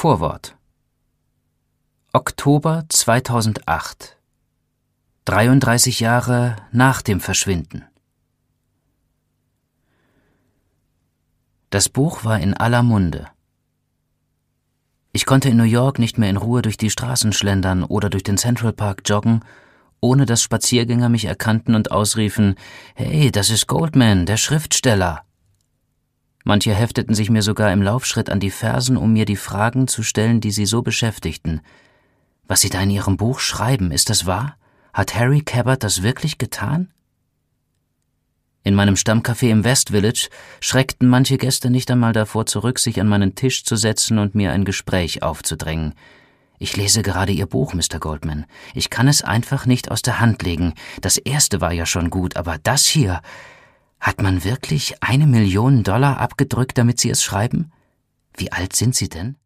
Vorwort. Oktober 2008. 33 Jahre nach dem Verschwinden. Das Buch war in aller Munde. Ich konnte in New York nicht mehr in Ruhe durch die Straßen schlendern oder durch den Central Park joggen, ohne dass Spaziergänger mich erkannten und ausriefen: »Hey, das ist Goldman, der Schriftsteller!« Manche hefteten sich mir sogar im Laufschritt an die Fersen, um mir die Fragen zu stellen, die sie so beschäftigten. »Was Sie da in Ihrem Buch schreiben, ist das wahr? Hat Harry Cabot das wirklich getan?« In meinem Stammcafé im West Village schreckten manche Gäste nicht einmal davor zurück, sich an meinen Tisch zu setzen und mir ein Gespräch aufzudrängen. »Ich lese gerade Ihr Buch, Mr. Goldman. Ich kann es einfach nicht aus der Hand legen. Das erste war ja schon gut, aber das hier... Hat man wirklich $1 Million abgedrückt, damit Sie es schreiben? Wie alt sind Sie denn?«